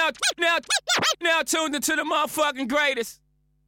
now tuned into the motherfucking greatest.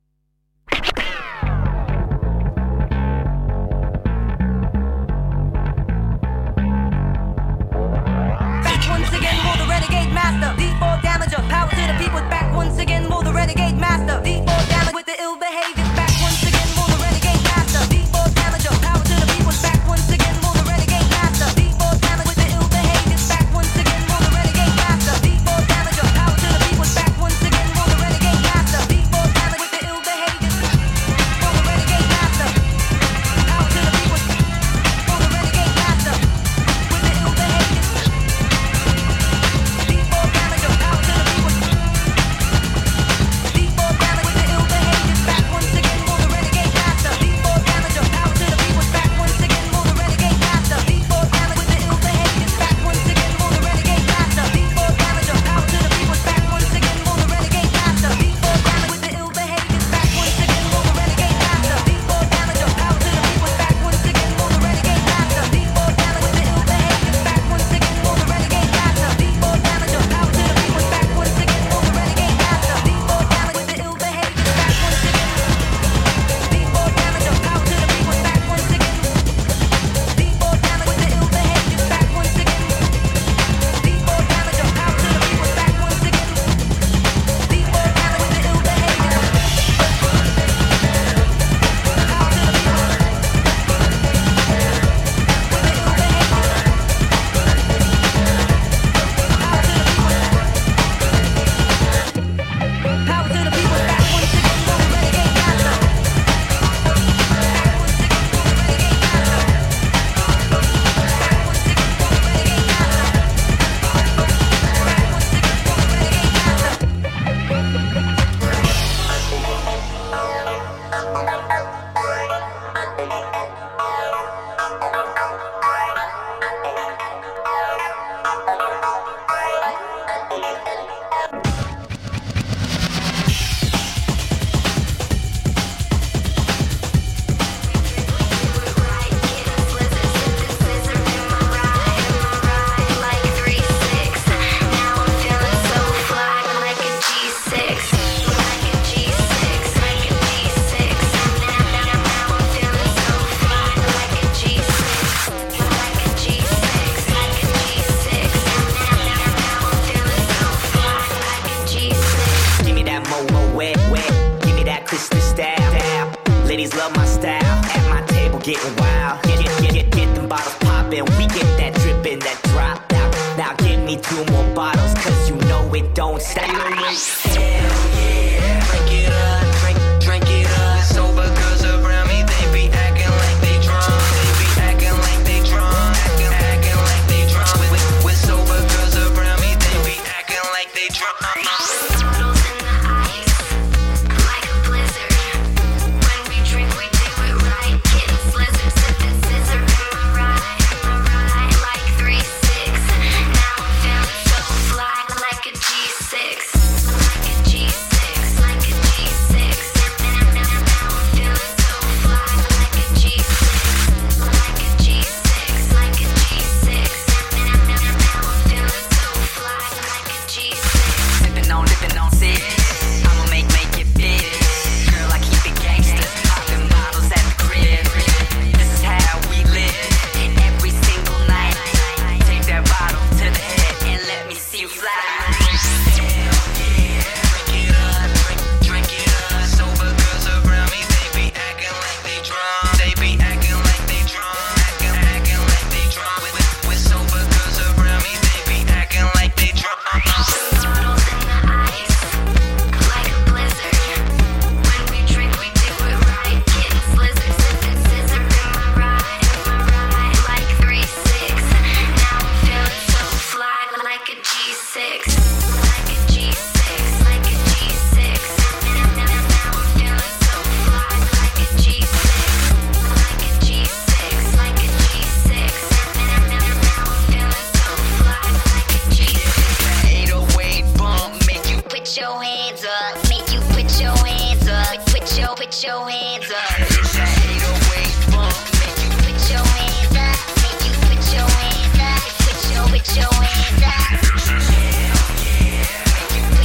Back once again, more the renegade master. D4 damager, power to the people. Back once again, more the renegade master. D4 damage with the ill behavior. Back once again, more the renegade master. D4 damager, power to the people. Back once again, more the renegade master. D4 damage with the ill behavior. Back once again, more the renegade master. D4 damager, power to the people. Back once again, more the renegade master. D4 damage with the ill behavior. More the renegade master. Power to the people. More the renegade master. With the ill behavior. D4 damager, power to the people. D4 damage with the ill behavior. Back once again, more the renegade master. D4 damager, power to the people. Back once again, more the renegade master. D4 damage with the ill behavior. Back once again, more the renegade master. D4 damager, power to the people. Back once again, more the renegade master. D4 damage with the ill behavior. Back once again, more the renegade master. D4 damager, power to the people. Back once again, more the renegade master. D4 damage with the ill behavior. Back once again, more the renegade master. D4 damager, power to the people. Back once again, more the renegade master. D4 damage with the ill behavior. Back once again. D4 damager, power to the people. Back once again. D4 damage with the ill behavior. Back once again. D4 damager, power to the people. Back once again. D4 damage with the ill behavior. Power to the people. Back once again, more the renegade master. Give me that mo wet. Give me that Christmas style. Ladies love my style. At my table getting wild. Get them bottles poppin'. We get that drippin', that drop out. Now give me 2 more bottles, cause you know it don't stop. Hell yeah, drink it up, drink it up. Sober girls around me, they be acting like they drunk. They be acting like they drunk. Acting like they drunk. With sober girls around me, they be acting like they drunk. Bottles in the ice, like a blizzard. When we drink, we do it right. Getting slizzard, sipping scissor. Am I right? Like 3-6. Now I'm feeling so fly, like a G6. Like a G6, like a G6. Now I'm feeling so fly, like a G6. Like a G6, like a G6. Now I'm feeling so fly, like a G6. Living on sick. I'ma make it big. Girl, I keep it gangsta. Popping bottles at the crib. This is how we live. Every single night. Take that bottle to the head and let me see you fly. Hell yeah, drink it up, drink it up. Sober girls around me, they be acting like they drunk. They be acting like they drunk. Acting like they drunk. With sober girls around me, they be acting like they drunk. Bottles in the ice, like a blizzard. When we drink, we do it right. Getting slizzard, sipping scissor. Am I right? Like 3-6. Now I'm feeling so fly, like a G6. Like a G6, like a G6. Now I'm feeling so fly, like a G6. Like a G6, like a G6. Now I'm feeling so fly, like a G6. 808 bump, make you Put your hands up, make you put your hands up, put your hands up. It's that 808 bump, make you Put your hands up, make you put your hands up, put your hands up. hell yeah, make you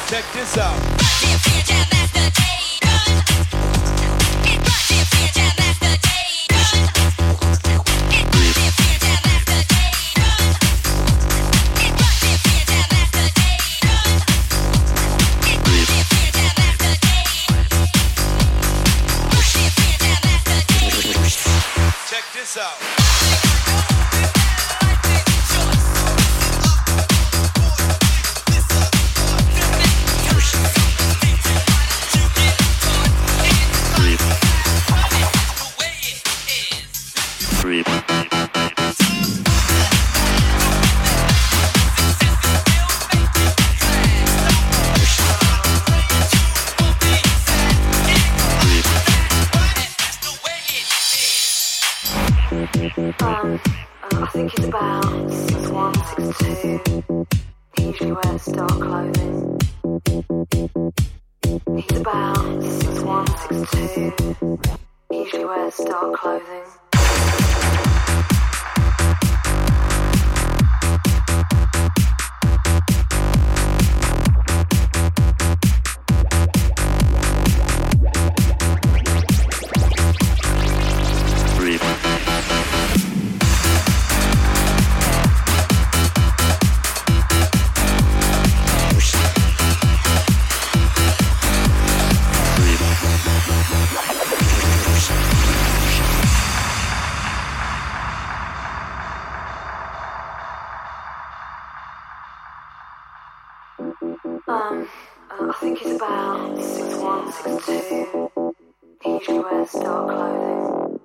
Check this out. Check this out. I think it's about 162. He usually wears dark clothing. He's about 162. He usually wears dark clothing. I think it's about 162. He usually wears dark clothing.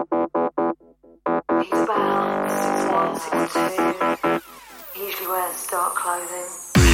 He's about 162. He usually wears dark clothing.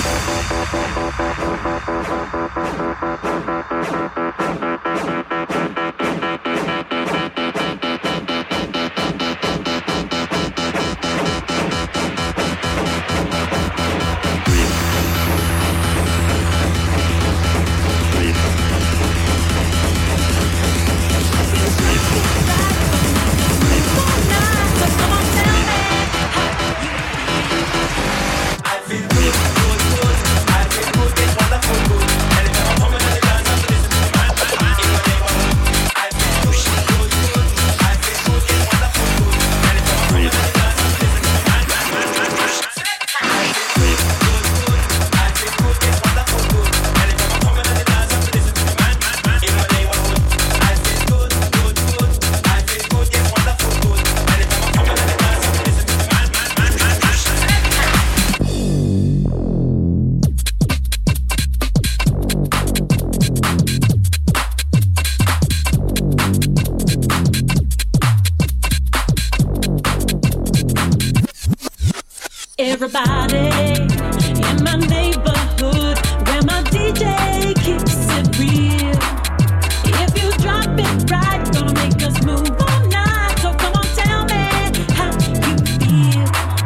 Everybody in my neighborhood, where my DJ keeps it real. If you drop it right, gonna make us move all night. So come on, tell me how you feel.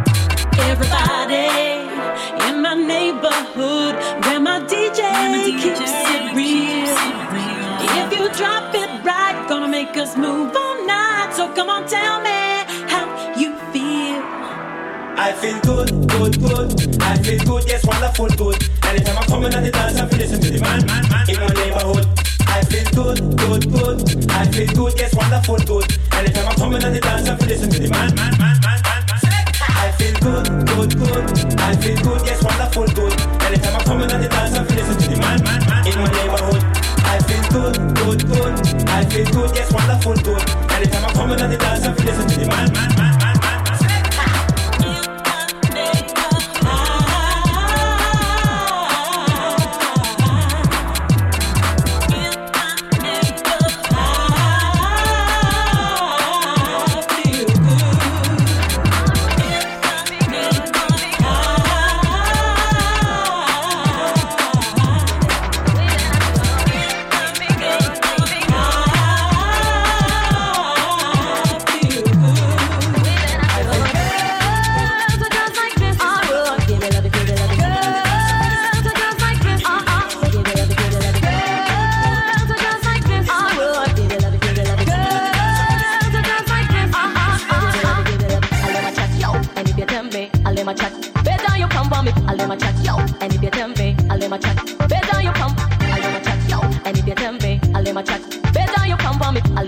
Everybody in my neighborhood, where my DJ keeps it real. If you drop it right, gonna make us move all night. So come on, tell me how you feel. I feel good, good, good. I feel good, yes, wonderful, good. Anytime I come in at the dance, I feel listen to the man in my neighborhood. I feel good, good, good. I feel good, yes, wonderful, good. Anytime I come in at the dance, I feel listen to the man. I feel good, good, good. I feel good, yes, wonderful, good. Anytime I come in at the dance, I feel listen to the man in my neighborhood. I feel good, good, good. I feel good, yes, wonderful, good. Anytime I come in at the dance, I feel listen to the man. Better you come for me, I'll let my chat, yo. And if you tell me, I'll let my chat.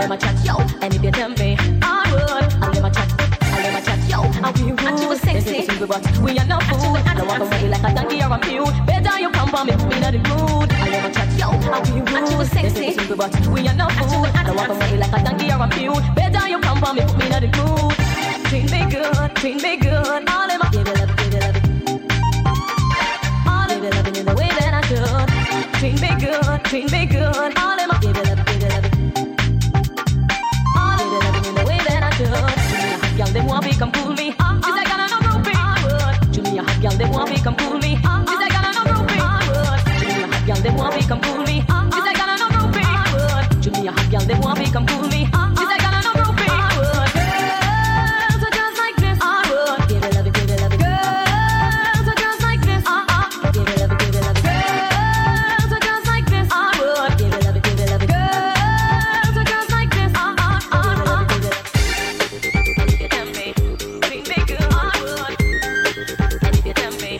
let my chat, yo. And if you tell me I would, I'll let my chat, yo. And we would. And you were sexy, but we are not food. I don't walk away like a donkey or a mule. Better you come for me, put me in the mood. I'll let my chat, yo. And we would. And you were sexy, but we are not food. I don't walk away like a donkey or a mule. Better you come for me, put me in the mood. Treat me good. All in my give it love, give it love. All in the loving in the way that I should. Treat me good. All in my give it love, give it love. All in the loving in the way that I should. Young, they want me come fool me. Is I got no groupie? Junior hot girl, they want me come fool me. Is I got no groupie? Junior hot girl, they want me come fool me. Is I got no groupie? Junior hot girl, they want me come fool me. Is I got no groupie? Girls are just like this. Give it love, give it love. Girls are just like this. Give it love, give it love. Girls are just like this. Give it love, give it love. Girls are just like this. Give it love, give it love. And if you tell me, treat me good, I would. And if you tell me,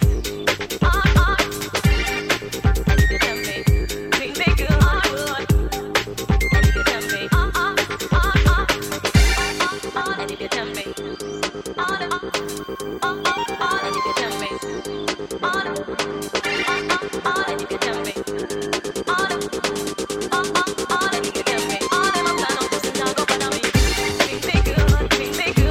and if you tell me, treat me good, I would. And if you tell me, and if you tell me, and if you tell me, and if you tell me, all of my plan on this now go for me. Treat me good, all of my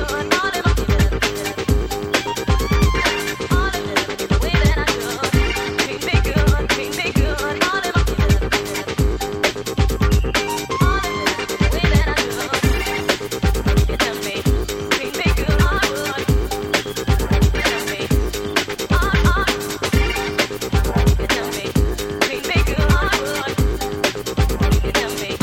all of the way that I should. Treat me good, all of my all of the way that I should. If you tell me, treat me good, I would. And if you tell me, and if you tell me, treat me good, I would. And if you tell me,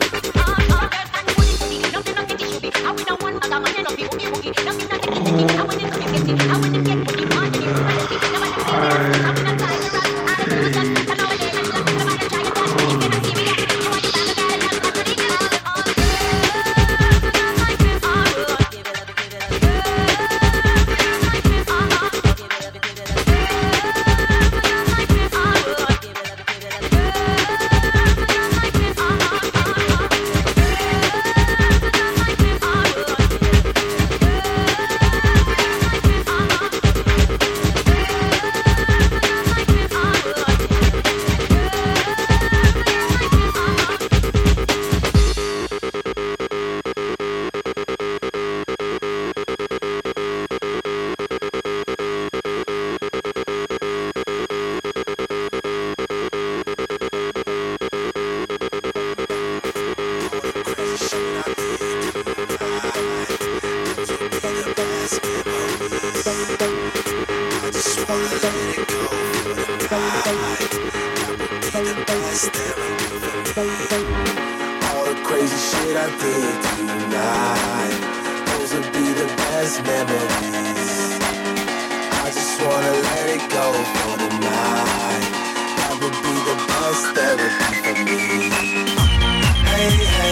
all the crazy shit I did tonight, those would be the best memories. I just wanna let it go for the night. That would be the best therapy for me. Hey, hey,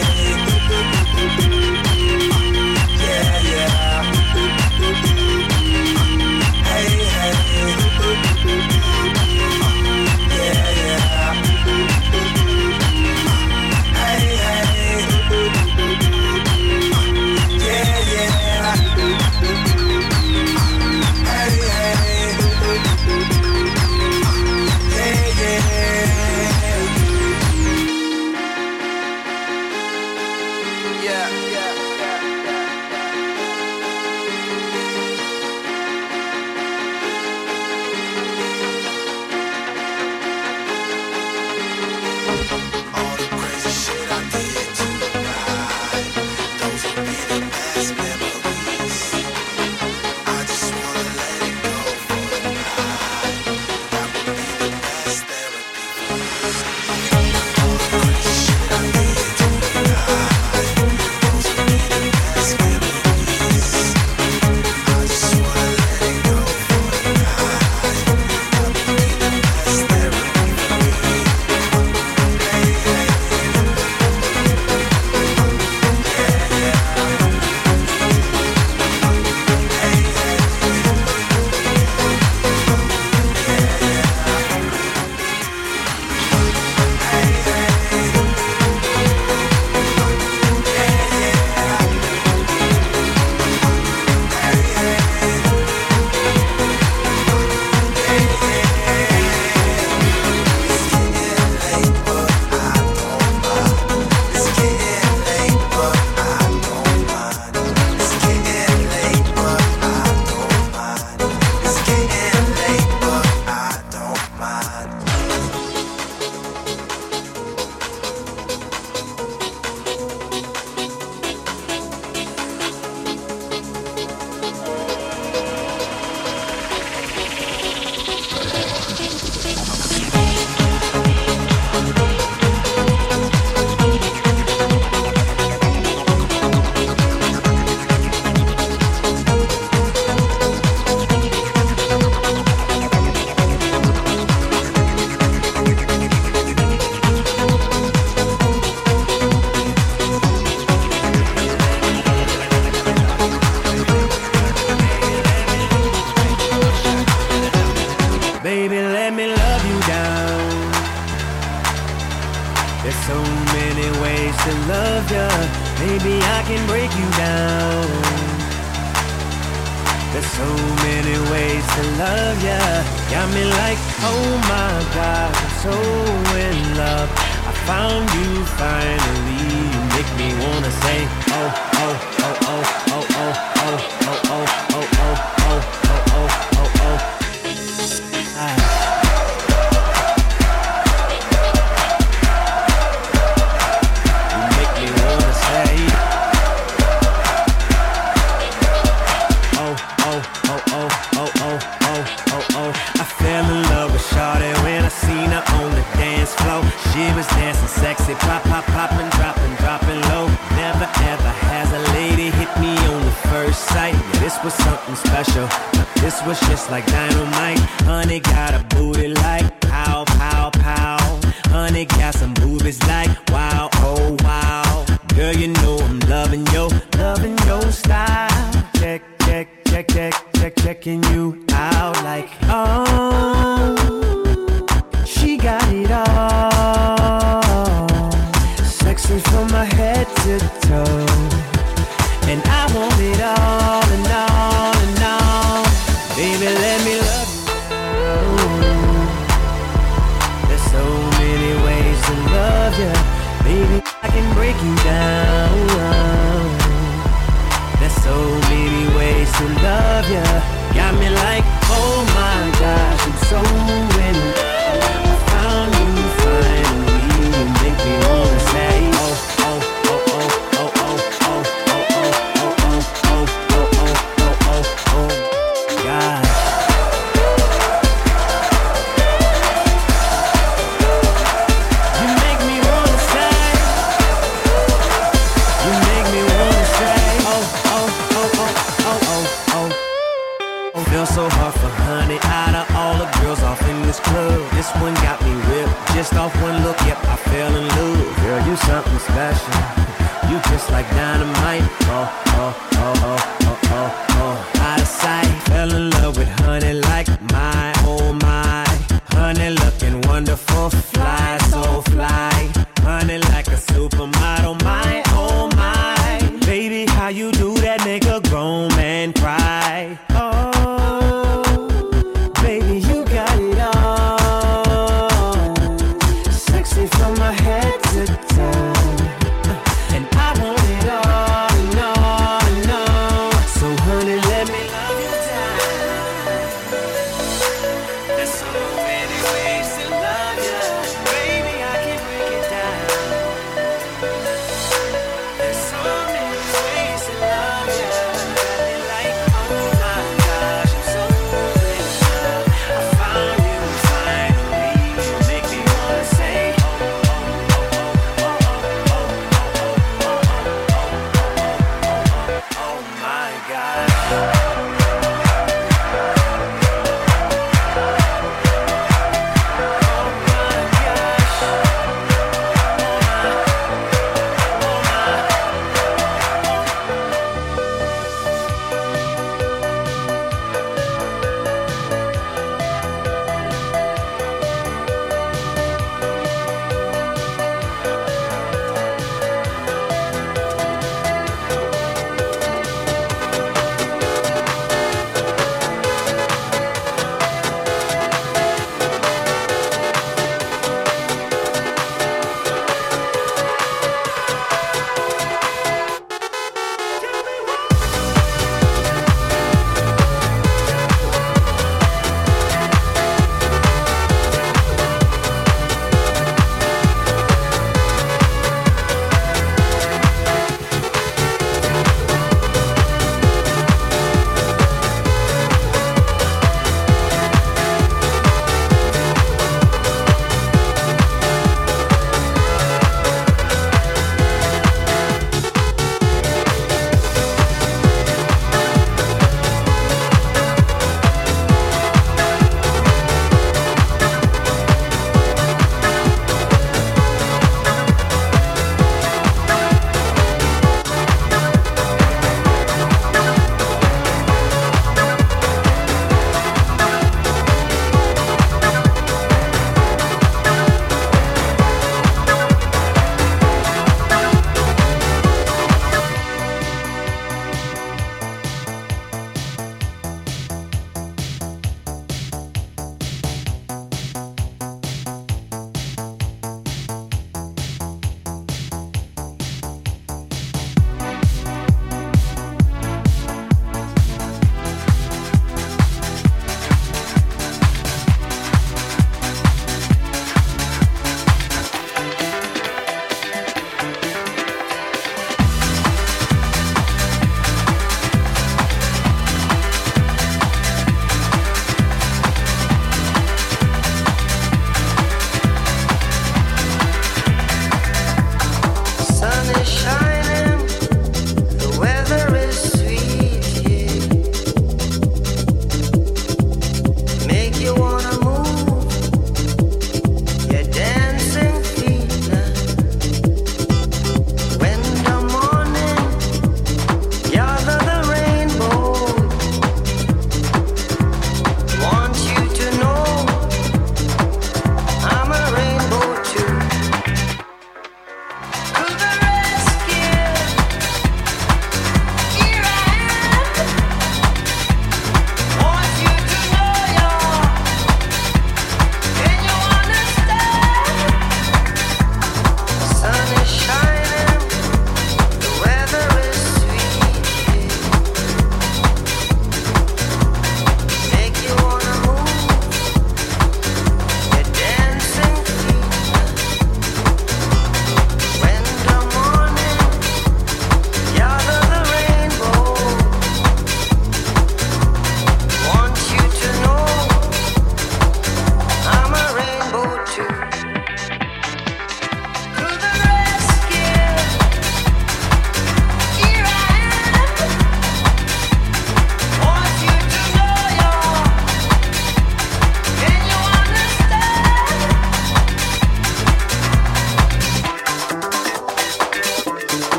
yeah, yeah. Hey, hey, yeah, yeah. Hey, hey, yeah, yeah. Hey, hey, yeah, yeah. me love you down. There's so many ways to love ya. Maybe I can break you down. There's so many ways to love ya. Got me like, oh my God, I'm so in love. I found you finally. You make me wanna say, oh, oh, oh, oh, oh, oh, oh, oh, oh, oh, oh, oh, oh, oh, oh, oh. You make me wanna say, oh, oh, oh, oh, oh, oh, oh, oh, oh. I fell in love with Shawty when I seen her on the dance floor. She was dancing sexy, pop, pop, poppin', dropping low. Never ever has a lady hit me on the first sight. Yeah, this was something special. This was just like dynamite. Honey got a booty like pow, pow, pow. Honey got some boobies like wow, oh wow. Girl, you know I'm loving your style. Check, check, check, check, check, checking you out like oh, she got it all. Sexy from my head to toe, and I want it all and all and all. Baby, let me love you. There's so many ways to love you. Baby, I can break you down. There's so many ways to love you. Got me like, oh my gosh, I'm so in love. I found you finally. You make me wanna say, oh, oh, oh, oh, oh, oh, oh, oh, oh, oh, oh, oh, oh, oh, oh, oh, God. You make me wanna say, you make me wanna say, oh, oh, oh, oh, oh, oh, oh. Feel so hard for honey. Out of all the girls off in this club, this one got me whipped. Just off one look, yep, I fell in love. Girl, you something special. You just like dynamite. Oh, oh, oh, oh, oh, oh, oh. Out of sight, fell in love with honey like my, oh my. Honey looking wonderful, fly, so fly. Honey like a supermodel, my, oh my. Baby, how you do that make a grown man cry? Oh, baby, you got it all. Sexy from my head to toe, and I want it all and all and all. So honey, let me love you down. There's so many ways to love you. Baby, I can break it down.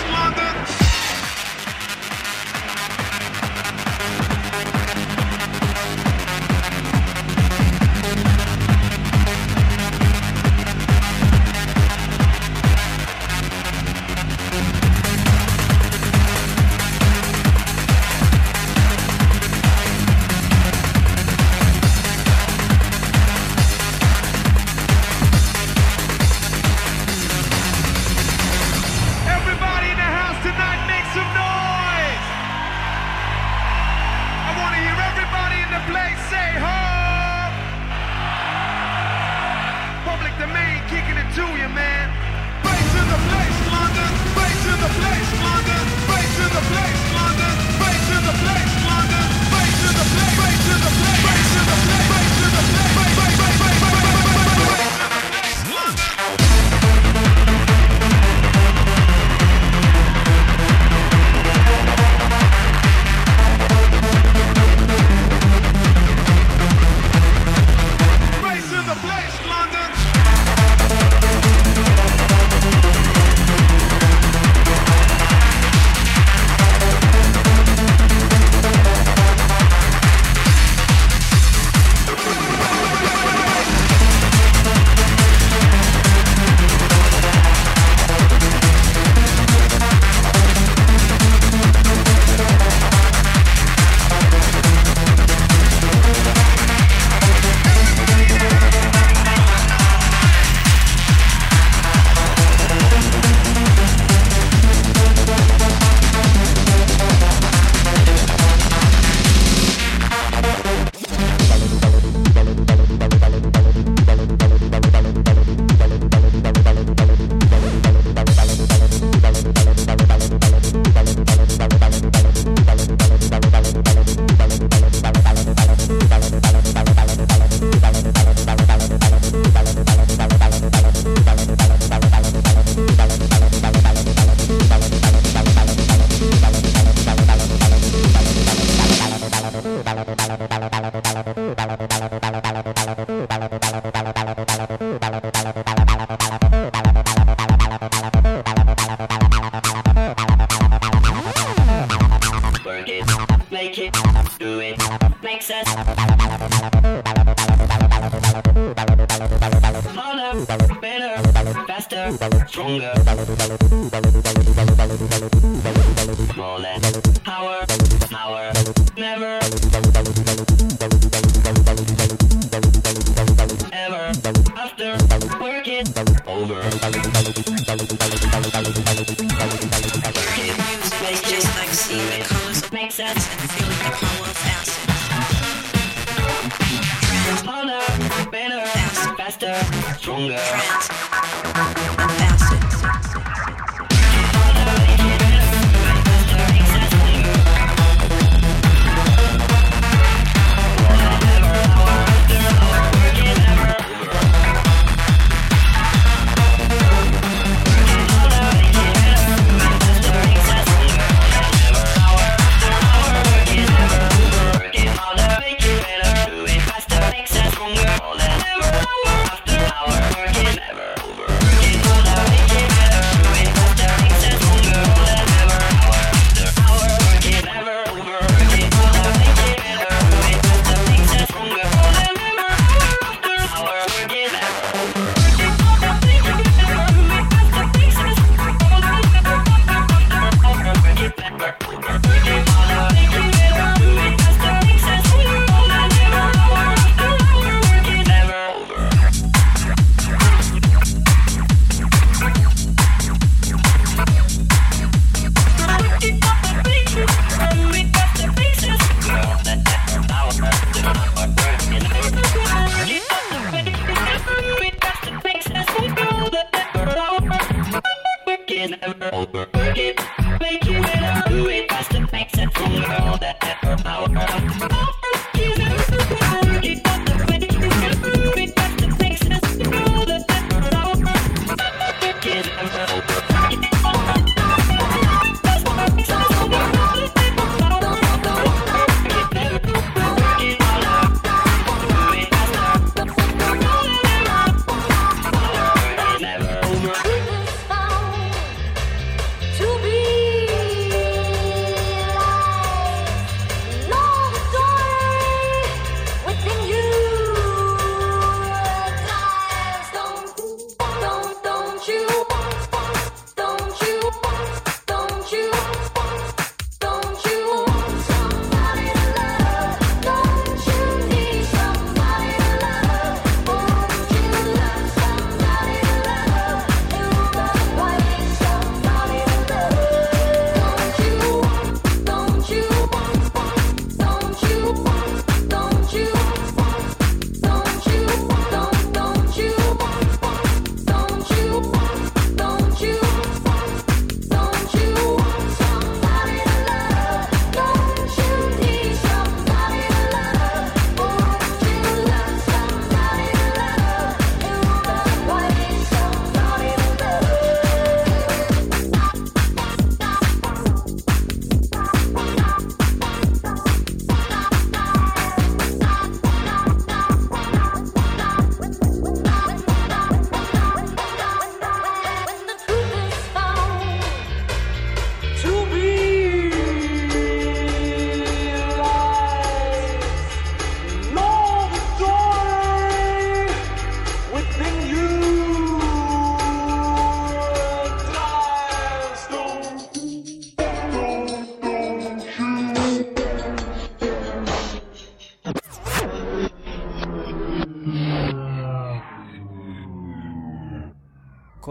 London. Everybody in the house tonight, make some noise. I want to hear everybody in the place say ho. Public domain kicking it to you, man. Bass in the place, London. Bass in the place, London. Bass in the place, London. Bass in the place, London. Bass in the place, bass in the place, bass in the place, bass in the place, bass, bass, bass, bass, bass, bass, bass, London. Bass in the place, London. Work it, make it, do it, make sense. Harder, better, faster, stronger. More than power, never. Ever, after, work it, over. Work it, make it, like seeing the colors of make sense and feeling the power of acid. Harder, better, faster, stronger. To be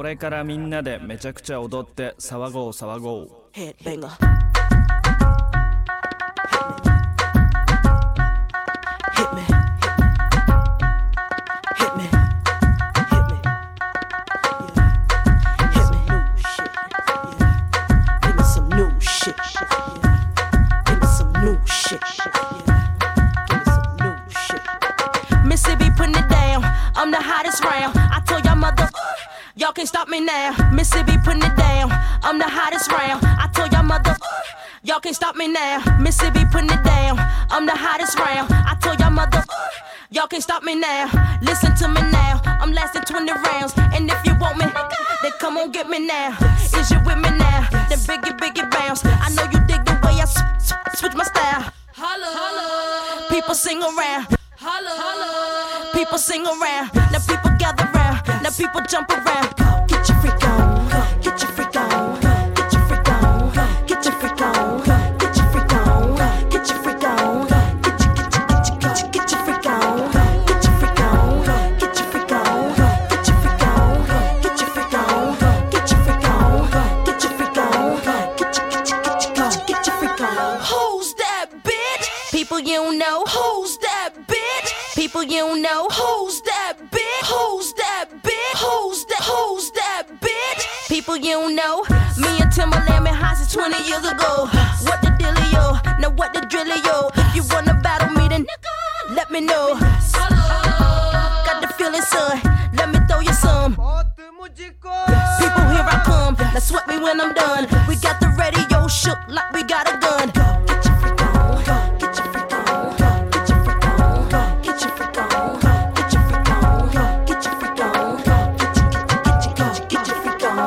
これからみんなでめちゃくちゃ踊って騒ごう騒ごう。 Headbanger. Hit me. Hit me. Hit me. Hit me. Give me some new shit. Give me some new shit. Give me some new shit. Mississippi putting it down. I'm the hottest round. I told y'all mother, y'all can't stop me now. Mississippi putting it down. I'm the hottest round. I told y'all mother, y'all can't stop me now. Mississippi putting it down. I'm the hottest round. I told y'all mother, y'all can't stop me now. Listen to me now. I'm lasting 20 rounds. And if you want me, then come on get me now. Is you with me now? Then biggie bounce. I know you dig the way I switch my style. Holla, holla. People sing around. Holla, holla. People sing around. Now people gather round. Now people jump around. Get your freak on. Get your freak on. Get your freak on. Get your freak on. Get your freak on. Get your freak on. Get your freak on. Get your freak on. Get your freak on. Get your freak on. Get your freak on. Get your freak on. Get your freak on. Get your freak on. Who's that bitch? People you know. Who's that bitch? People you know. Who's that bitch? Who's that bitch? Who's that bitch? People you know. Me and Timberland been high since 20 years ago. What the dealio? Now what the drillio? If you wanna battle me then let me know. Got the feeling son. Let me throw you some. People here I come. Now sweat me when I'm done. We got the radio shook like we got a gun. Get your freak on. Get your freak on. Get your freak on. Get your freak on. Get your freak on. Get your freak on. Get your freak on.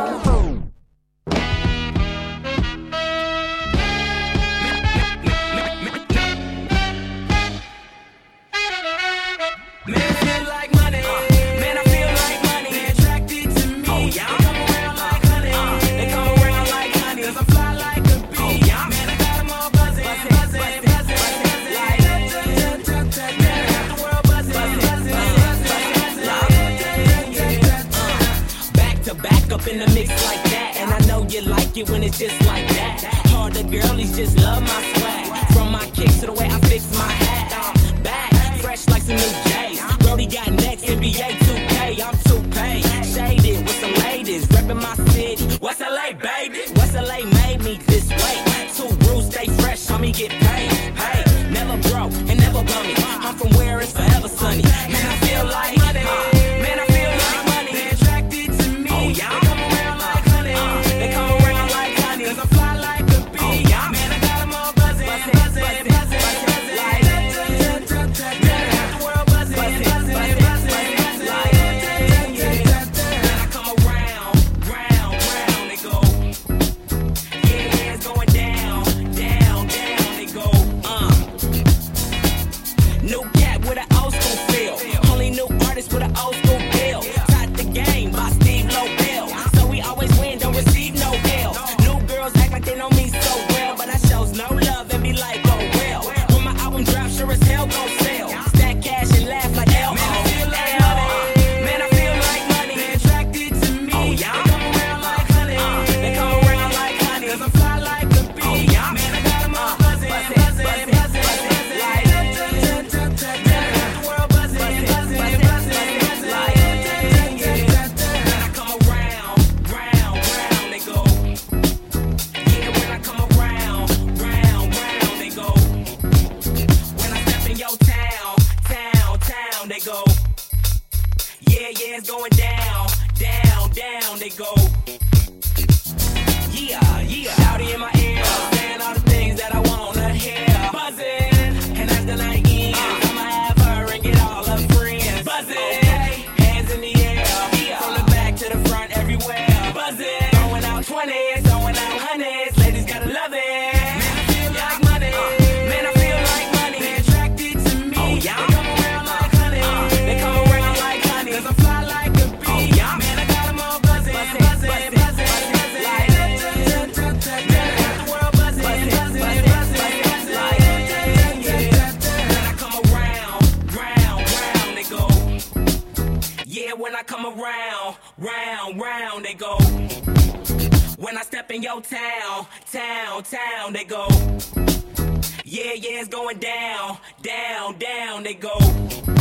Man, I feel like money. Man, I feel like money. They attracted to me. Oh, yeah. They come around like honey. They come around like honey. 'Cause I fly like a bee. Oh, yeah. Man, I got 'em all buzzing, buzzing, buzzing, buzzing. Like, man, I got the world buzzing, buzzing, buzzing. Back to back up in the mix like that. And I know you like it when it's just like that. Hard the girlies just love my swag. From my kicks to the way I fix my hat. Back, fresh like some new J's. Brody got next, NBA 2K, I'm 2K. Shaded with some ladies, reppin' my city. West LA, baby. West LA made me this way. Two rules, stay fresh, homie, get paid. Hey, never broke and never bummy. I'm from where it's forever sunny. Man, I feel like money. Man, I feel like money. They attracted to me. Oh, yeah. They come around like honey. They come around like honey. 'Cause I fly like a bee. Oh, yeah. Man, I got 'em all buzzing, buzzing, buzzing, buzzing. Like, man, I got the world buzzing, buzzing, buzzing, buzzing. Like, man, I come around, round, round, they go. Yeah, it's going down, down, down, they go. New cat with an old school feel. Only new artist with an old school deal. Taught the game by Steve Lobel. So we always win, don't receive no L. New girls act like they know me so well, but I shows no love and be like, oh well. When my album drops, sure as hell gon' sell. Stack cash and laugh like L. Man, I feel like money. Man, I feel like money. They attracted to me. Oh, yeah. They come around like honey. They come around like honey. 'Cause I fly like a bee. Oh, yeah. Man, I got 'em all buzzing, buzzing, buzzing, buzzing. Like, man, I got the world buzzing, buzzing, buzzing, buzzing. Like, man, I come around, round, round, they go. Yeah, when I come in your town, town, they go. Yeah, it's going down, down, they go.